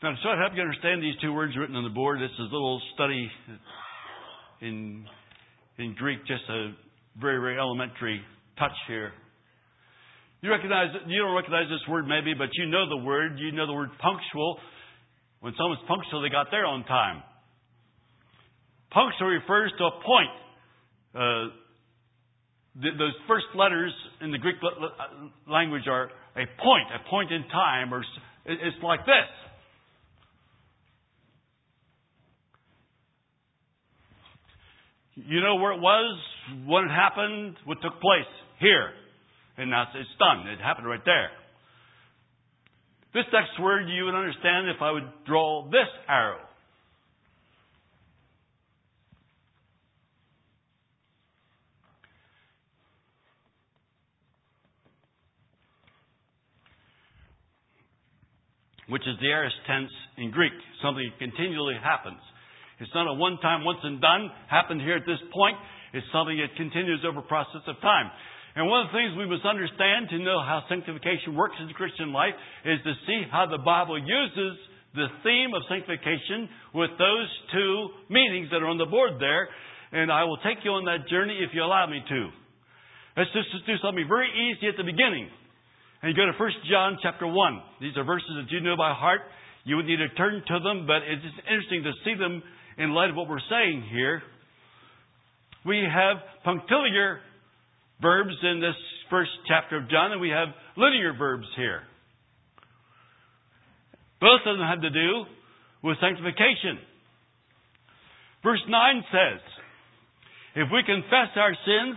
Now, to try to help you understand these two words written on the board, this is a little study in in Greek, just a very, very elementary touch here. You recognize, you don't recognize this word maybe, but you know the word. You know the word punctual. When someone's punctual, they got there on time. Punctual refers to a point. Uh, th- those first letters in the Greek l- language are a point, a point in time, or s- it's like this. You know where it was, when it happened, what took place here. And now it's done. It happened right there. This next word you would understand if I would draw this arrow. Which is the aorist tense in Greek. Something that continually happens. It's not a one-time, once and done, happened here at this point. It's something that continues over a process of time. And one of the things we must understand to know how sanctification works in the Christian life is to see how the Bible uses the theme of sanctification with those two meanings that are on the board there. And I will take you on that journey if you allow me to. Let's just, just do something very easy at the beginning. And you go to First John chapter one. These are verses that you know by heart. You would need to turn to them, but it's just interesting to see them in light of what we're saying here. We have punctiliar verbs in this first chapter of John, and we have linear verbs here. Both of them have to do with sanctification. Verse nine says, if we confess our sins,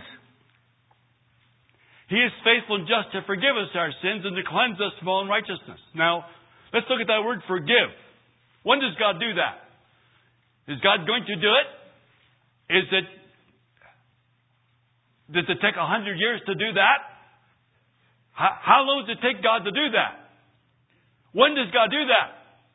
He is faithful and just to forgive us our sins and to cleanse us from all unrighteousness. Now, let's look at that word forgive. When does God do that? Is God going to do it? Is it, does it take a hundred years to do that? How, how long does it take God to do that? When does God do that?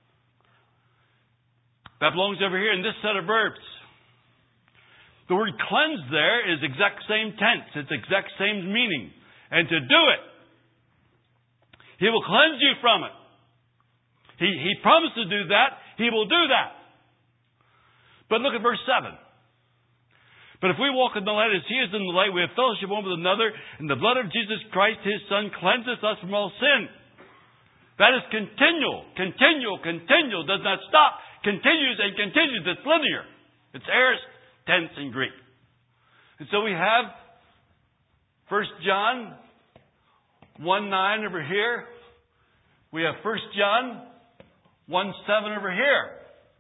That belongs over here in this set of verbs. The word cleanse there is exact same tense. It's exact same meaning. And to do it, He will cleanse you from it. He, he promised to do that. He will do that. But look at verse seven. But if we walk in the light as He is in the light, we have fellowship one with another, and the blood of Jesus Christ, His Son, cleanses us from all sin. That is continual, continual, continual, does not stop, continues and continues. It's linear. It's aorist tense in Greek. And so we have First John one nine over here. We have First John one seven over here.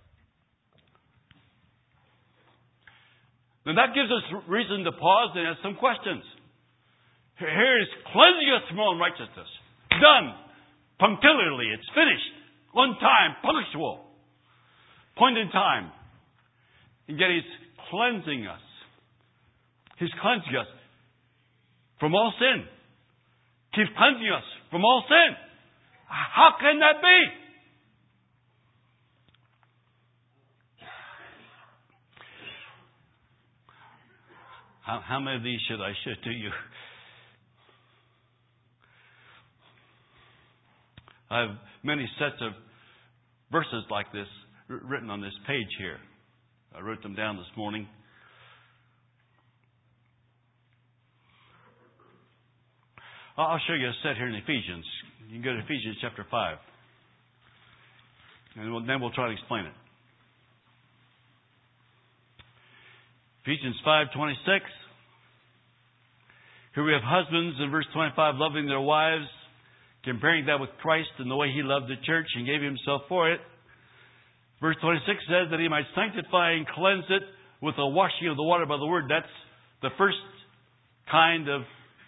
Now that gives us reason to pause and ask some questions. Here is cleansing us from all unrighteousness. Done. Punctiliarly. It's finished. On time. Punctual. Point in time. And yet He's cleansing us. He's cleansing us from all sin. Keeps cleansing us from all sin. How can that be? How, how many of these should I show to you? I have many sets of verses like this written on this page here. I wrote them down this morning. I'll show you a set here in Ephesians. You can go to Ephesians chapter five. And then we'll try to explain it. Ephesians five twenty-six. Here we have husbands in verse twenty-five loving their wives, comparing that with Christ and the way He loved the church and gave Himself for it. Verse twenty-six says that He might sanctify and cleanse it with the washing of the water by the word. That's the first kind of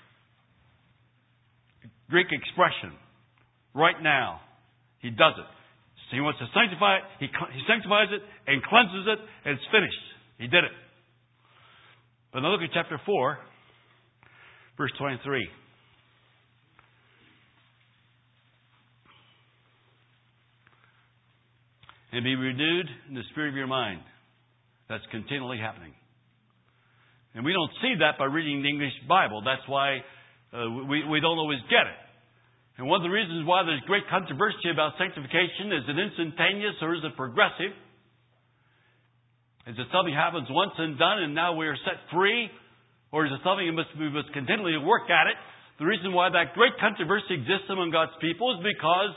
Greek expression. Right now, He does it. So He wants to sanctify it. He, he sanctifies it and cleanses it, and it's finished. He did it. But now look at chapter four, verse twenty-three. And be renewed in the spirit of your mind. That's continually happening. And we don't see that by reading the English Bible. That's why uh, we, we don't always get it. And one of the reasons why there's great controversy about sanctification, is it instantaneous or is it progressive? Is it something happens once and done and now we are set free? Or is it something that must, we must continually work at it? The reason why that great controversy exists among God's people is because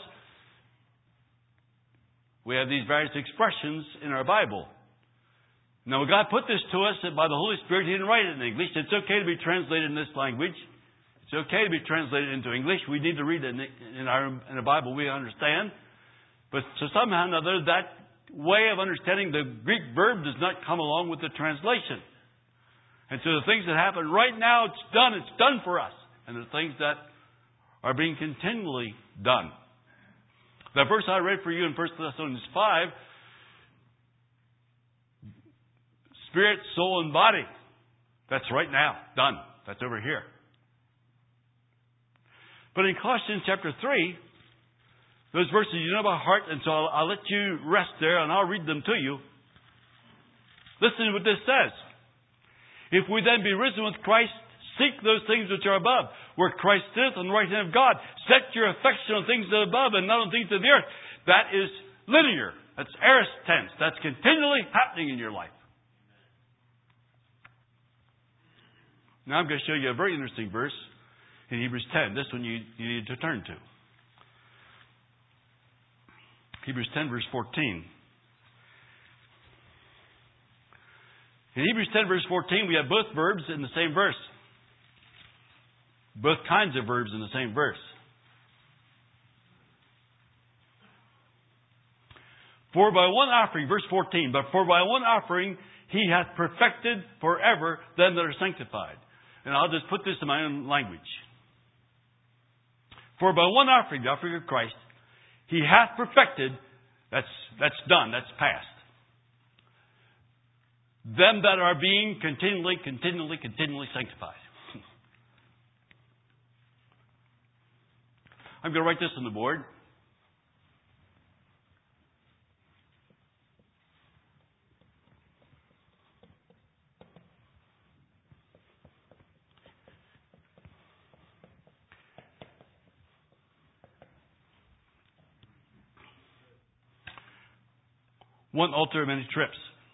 we have these various expressions in our Bible. Now, when God put this to us by the Holy Spirit, He didn't write it in English. It's okay to be translated in this language. It's okay to be translated into English. We need to read it in our in the Bible we understand. But so somehow or another, that way of understanding the Greek verb does not come along with the translation. And so the things that happen right now, it's done. It's done for us. And the things that are being continually done. The verse I read for you in First Thessalonians five, spirit, soul, and body. That's right now. Done. That's over here. But in Colossians chapter three, those verses you know by heart, and so I'll, I'll let you rest there and I'll read them to you. Listen to what this says. If we then be risen with Christ, seek those things which are above, where Christ sitteth on the right hand of God. Set your affection on things that are above and not on things of the earth. That is linear. That's aorist tense. That's continually happening in your life. Now I'm going to show you a very interesting verse in Hebrews ten. This one you, you need to turn to. Hebrews ten, verse fourteen. In Hebrews ten, verse fourteen, we have both verbs in the same verse. Both kinds of verbs in the same verse. For by one offering, verse fourteen, but for by one offering He hath perfected forever them that are sanctified. And I'll just put this in my own language. For by one offering, the offering of Christ, He hath perfected, that's, that's done, that's past. Them that are being continually, continually, continually sanctified. I'm going to write this on the board. One altar, many trips.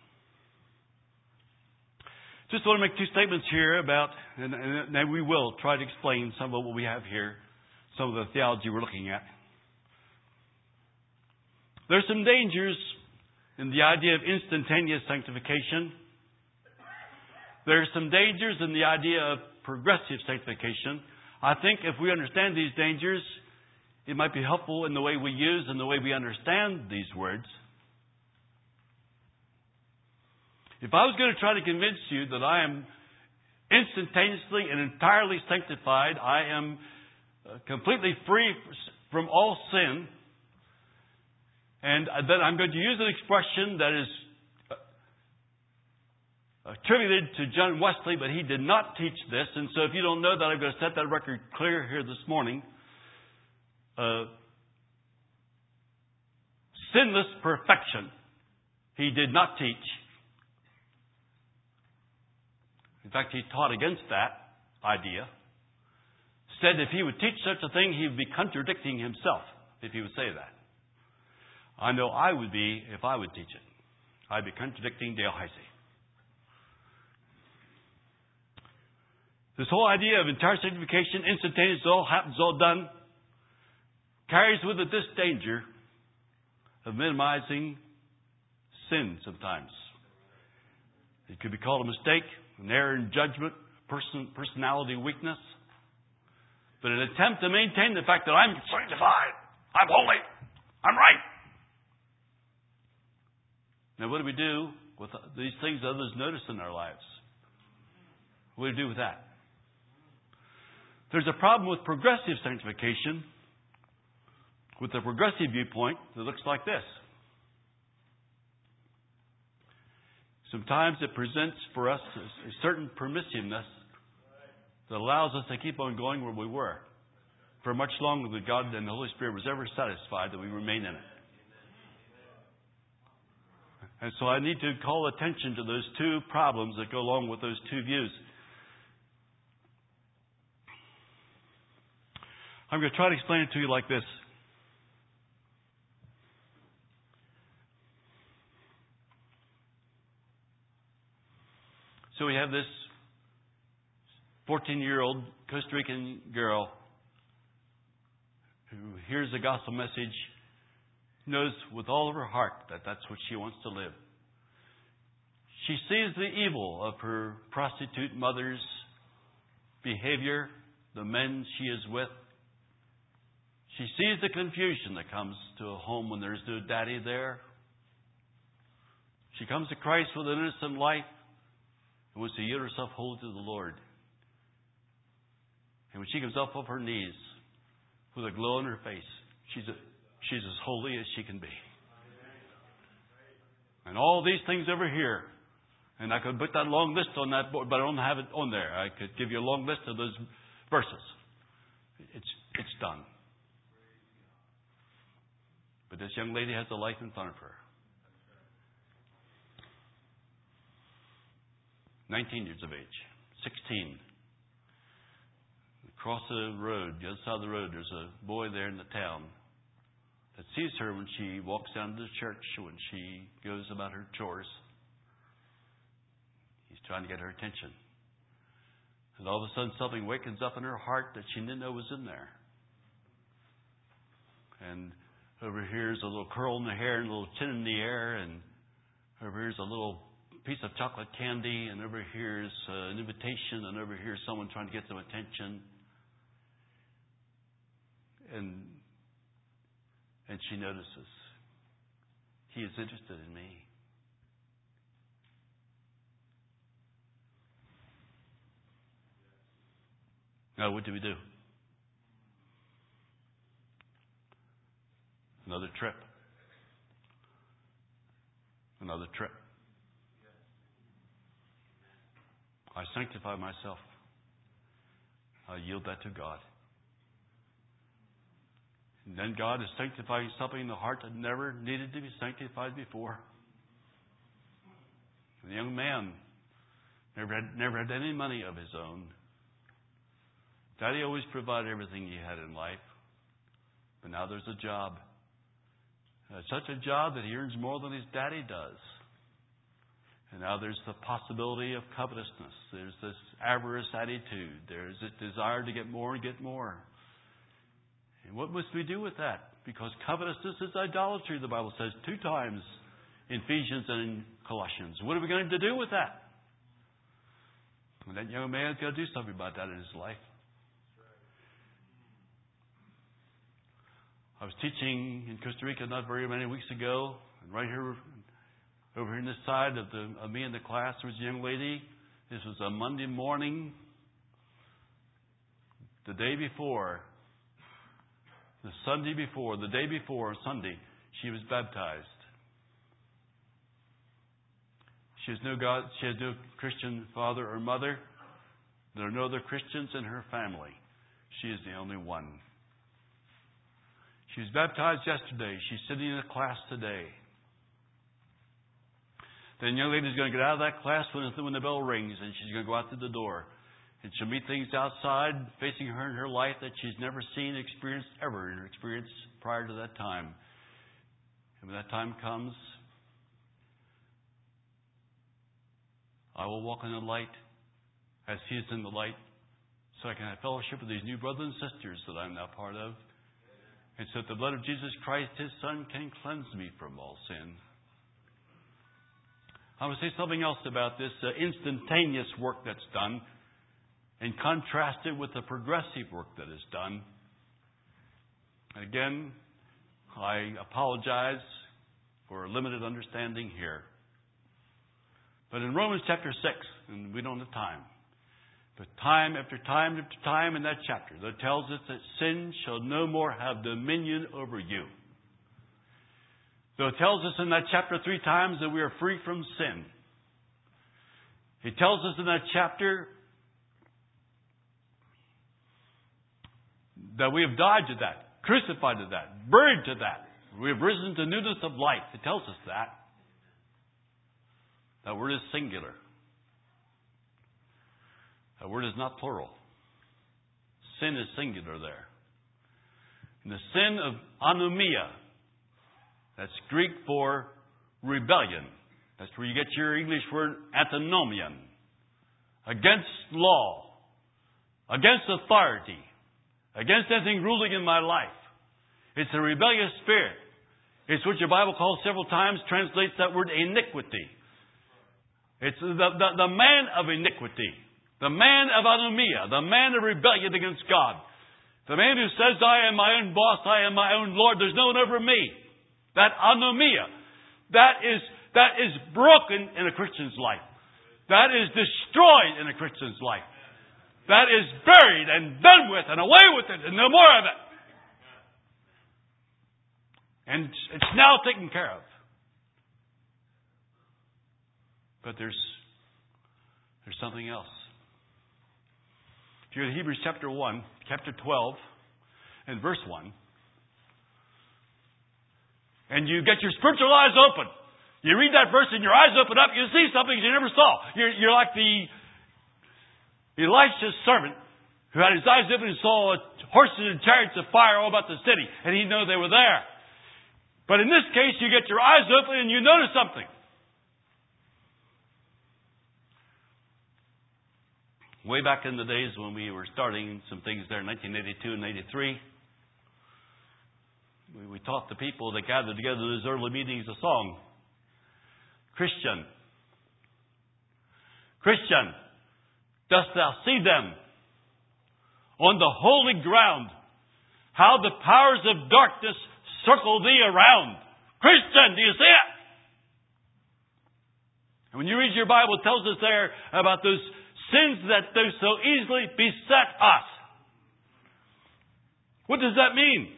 Just want to make two statements here about, and, and, and we will try to explain some of what we have here, some of the theology we're looking at. There's some dangers in the idea of instantaneous sanctification. There's some dangers in the idea of progressive sanctification. I think if we understand these dangers, it might be helpful in the way we use and the way we understand these words. If I was going to try to convince you that I am instantaneously and entirely sanctified, I am completely free from all sin, and that I'm going to use an expression that is attributed to John Wesley, but he did not teach this. And so if you don't know that, I'm going to set that record clear here this morning. Uh, sinless perfection, he did not teach. In fact, he taught against that idea. Said if he would teach such a thing, he would be contradicting himself if he would say that. I know I would be if I would teach it. I'd be contradicting Dale Heisey. This whole idea of entire sanctification, instantaneous, all happens, all done, carries with it this danger of minimizing sin sometimes. It could be called a mistake, an error in judgment, person, personality weakness. But an attempt to maintain the fact that I'm sanctified, I'm holy, I'm right. Now, what do we do with these things others notice in our lives? What do we do with that? There's a problem with progressive sanctification, with a progressive viewpoint that looks like this. Sometimes it presents for us a certain permissiveness that allows us to keep on going where we were for much longer than God and the Holy Spirit was ever satisfied that we remain in it. And so I need to call attention to those two problems that go along with those two views. I'm going to try to explain it to you like this. So we have this fourteen-year-old Costa Rican girl who hears the gospel message, knows with all of her heart that that's what she wants to live. She sees the evil of her prostitute mother's behavior, the men she is with. She sees the confusion that comes to a home when there's no daddy there. She comes to Christ with an innocent life and wants to yield herself wholly to the Lord. And when she comes up off her knees with a glow on her face, she's a, she's as holy as she can be. And all these things over here, and I could put that long list on that board, but I don't have it on there. I could give you a long list of those verses. It's it's done. But this young lady has a life in front of her. nineteen years of age. sixteen. Across the road, the other side of the road, there's a boy there in the town that sees her when she walks down to the church, when she goes about her chores. He's trying to get her attention. And all of a sudden something wakens up in her heart that she didn't know was in there. And over here's a little curl in the hair and a little chin in the air, and over here's a little piece of chocolate candy, and over here's uh, an invitation, and over here's someone trying to get some attention. And and she notices, he is interested in me. Now, what do we do? Another trip. Another trip. I sanctify myself. I yield that to God. And then God is sanctifying something in the heart that never needed to be sanctified before. The young man never had, never had any money of his own. Daddy always provided everything he had in life. But now there's a job. Uh, such a job that he earns more than his daddy does. And now there's the possibility of covetousness. There's this avarice attitude. There's this desire to get more and get more. And what must we do with that? Because covetousness is idolatry, the Bible says two times in Ephesians and in Colossians. What are we going to do with that? And that young man's got to do something about that in his life. I was teaching in Costa Rica not very many weeks ago, and right here, over here on this side of, the, of me in the class, was a young lady. This was a Monday morning, the day before, the Sunday before, the day before Sunday, she was baptized. She has no God. She has no Christian father or mother. There are no other Christians in her family. She is the only one. She was baptized yesterday. She's sitting in a class today. Then the young lady's going to get out of that class when the, when the bell rings, and she's going to go out through the door. And she'll meet things outside facing her in her life that she's never seen, experienced ever in her experience prior to that time. And when that time comes, I will walk in the light as He is in the light, so I can have fellowship with these new brothers and sisters that I'm now part of. And so that the blood of Jesus Christ, His Son, can cleanse me from all sin. I want to say something else about this uh, instantaneous work that's done and contrast it with the progressive work that is done. And again, I apologize for a limited understanding here. But in Romans chapter six, and we don't have time, but time after time after time in that chapter, that tells us that sin shall no more have dominion over you. So it tells us in that chapter three times that we are free from sin. It tells us in that chapter that we have died to that, crucified to that, buried to that. We have risen to newness of life. It tells us that. That word is singular. That word is not plural. Sin is singular there. And the sin of anomia, that's Greek for rebellion. That's where you get your English word antinomian. Against law, against authority, against anything ruling in my life. It's a rebellious spirit. It's what your Bible calls several times, translates that word iniquity. It's the, the, the man of iniquity. The man of anomia. The man of rebellion against God. The man who says, I am my own boss, I am my own Lord, there's no one over me. That anomia. That is, that is broken in a Christian's life. That is destroyed in a Christian's life. That is buried and done with and away with it and no more of it. And it's now taken care of. But there's there's something else. If you go to Hebrews chapter one, chapter twelve, and verse one, and you get your spiritual eyes open. You read that verse and your eyes open up, you see something you never saw. You're, you're like the Elisha's servant who had his eyes open and saw horses and chariots of fire all about the city, and he knew they were there. But in this case, you get your eyes open and you notice something. Way back in the days when we were starting some things there in nineteen eighty-two and eighty-three, we, we taught the people that gathered together in those early meetings a song. Christian, Christian, dost thou see them on the holy ground, how the powers of darkness circle thee around? Christian, do you see it? And when you read your Bible, it tells us there about those sins that do so easily beset us. What does that mean?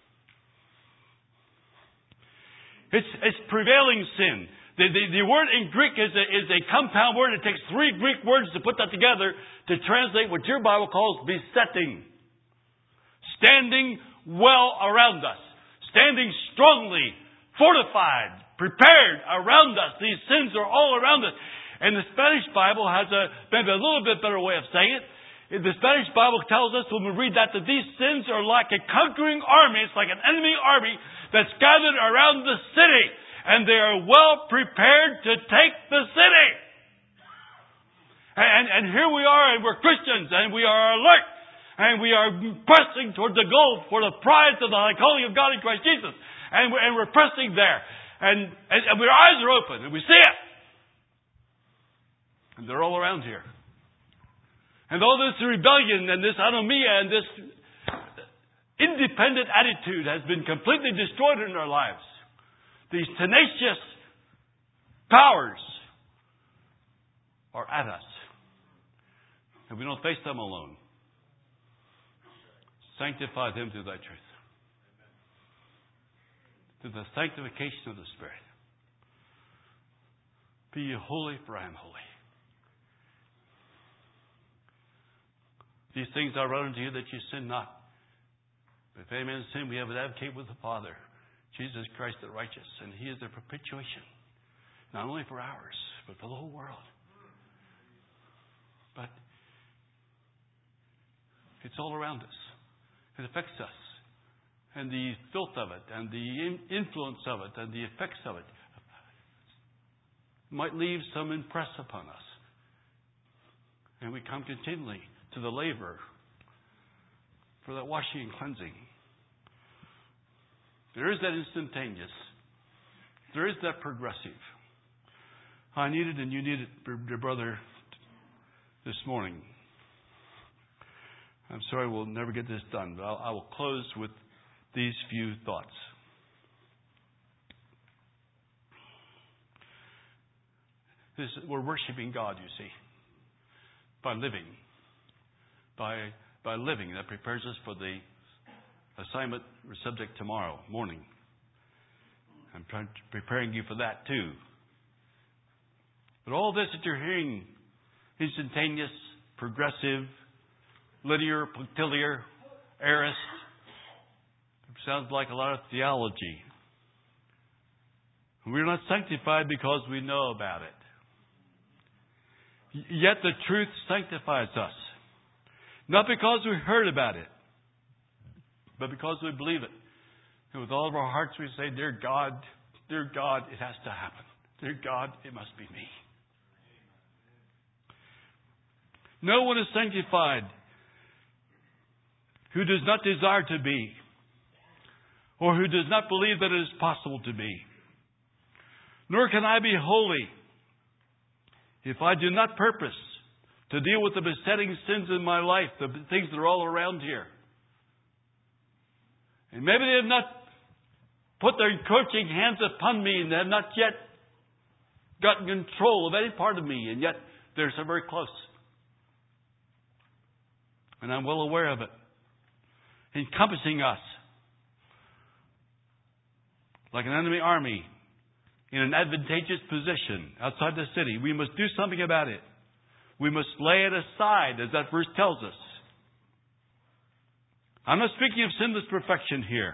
It's, it's prevailing sin. The, the, the word in Greek is a, is a compound word. It takes three Greek words to put that together to translate what your Bible calls besetting. Standing well around us. Standing strongly, fortified, prepared around us. These sins are all around us. And the Spanish Bible has a maybe a little bit better way of saying it. The Spanish Bible tells us when we read that that these sins are like a conquering army. It's like an enemy army that's gathered around the city. And they are well prepared to take the city. And, and here we are, and we're Christians, and we are alert. And we are pressing toward the goal for the prize of the high calling of God in Christ Jesus. And we're, and we're pressing there. And, and, and our eyes are open, and we see it. And they're all around here. And all this rebellion and this anomia and this independent attitude has been completely destroyed in our lives. These tenacious powers are at us. And we don't face them alone. Sanctify them through thy truth. Through the sanctification of the Spirit. Be ye holy, for I am holy. These things I wrote unto you that you sin not. But if any man sin, we have an advocate with the Father, Jesus Christ the righteous, and He is the propitiation, not only for ours, but for the whole world. But it's all around us. It affects us. And the filth of it, and the influence of it, and the effects of it might leave some impress upon us. And we come continually to the laver for that washing and cleansing. There is that instantaneous. There is that progressive. I need it and you need it, dear brother, this morning. I'm sorry we'll never get this done, but I'll, I will close with these few thoughts. This, we're worshiping God, you see, by living. By, by living. That prepares us for the assignment or subject tomorrow morning. I'm trying to, preparing you for that too. But all this that you're hearing, instantaneous, progressive, linear, punctiliar, aorist, sounds like a lot of theology. We're not sanctified because we know about it. Yet the truth sanctifies us. Not because we heard about it, but because we believe it. And with all of our hearts we say, Dear God, dear God, it has to happen. Dear God, it must be me. No one is sanctified who does not desire to be, or who does not believe that it is possible to be. Nor can I be holy if I do not purpose to deal with the besetting sins in my life, the things that are all around here. And maybe they have not put their encroaching hands upon me, and they have not yet gotten control of any part of me, and yet they're so very close. And I'm well aware of it. Encompassing us like an enemy army in an advantageous position outside the city. We must do something about it. We must lay it aside, as that verse tells us. I'm not speaking of sinless perfection here.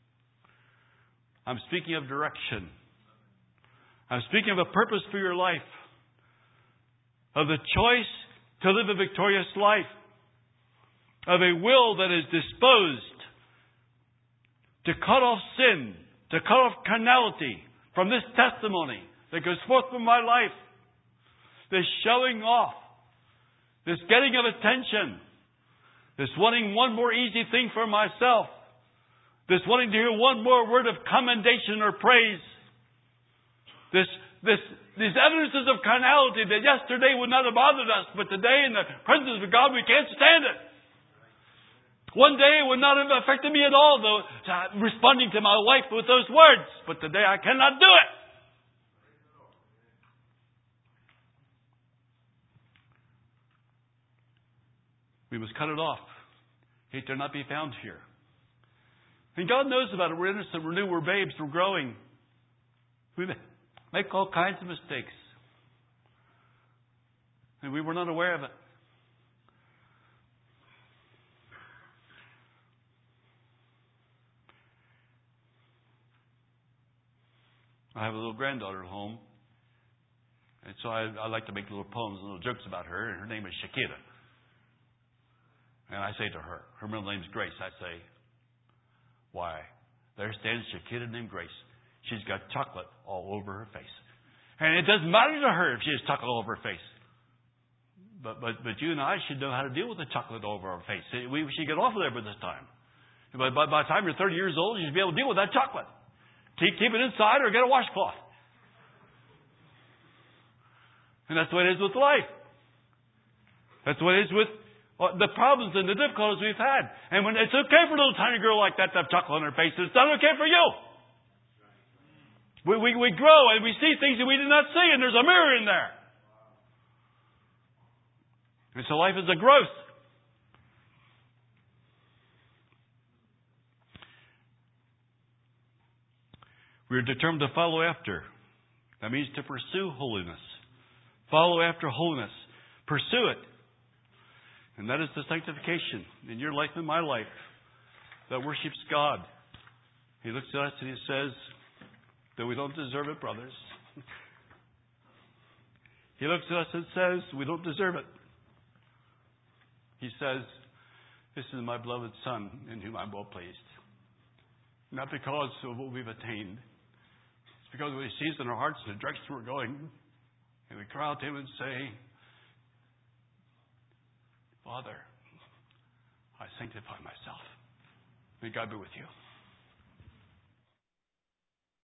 I'm speaking of direction. I'm speaking of a purpose for your life, of the choice to live a victorious life, of a will that is disposed to cut off sin, to cut off carnality from this testimony that goes forth from my life. This showing off, this getting of attention, this wanting one more easy thing for myself, this wanting to hear one more word of commendation or praise, this, this, these evidences of carnality that yesterday would not have bothered us, but today in the presence of God we can't stand it. One day it would not have affected me at all, though, responding to my wife with those words. But today I cannot do it. We must cut it off. It dare not be found here. And God knows about it. We're innocent, we're new, we're babes, we're growing. We make all kinds of mistakes. And we were not aware of it. I have a little granddaughter at home. And so I, I like to make little poems and little jokes about her. And her name is Shakira. And I say to her, her middle name is Grace. I say, why, there stands Shakira named Grace. She's got chocolate all over her face. And it doesn't matter to her if she has chocolate all over her face. But but but you and I should know how to deal with the chocolate all over our face. We should get off of there by this time. By, by, by the time you're thirty years old, you should be able to deal with that chocolate. Keep, keep it inside or get a washcloth. And that's the way it is with life. That's the way it is with the problems and the difficulties we've had. And when it's okay for a little tiny girl like that to have chocolate on her face, it's not okay for you. We, we, we grow and we see things that we did not see, and there's a mirror in there. And so life is a growth. We are determined to follow after. That means to pursue holiness. Follow after holiness. Pursue it. And that is the sanctification in your life and my life that worships God. He looks at us and He says that we don't deserve it, brothers. He looks at us and says we don't deserve it. He says, this is my beloved Son in whom I'm well pleased. Not because of what we've attained. It's because what He sees in our hearts and the direction we're going. And we cry out to Him and say, Father, I sanctify myself. May God be with you.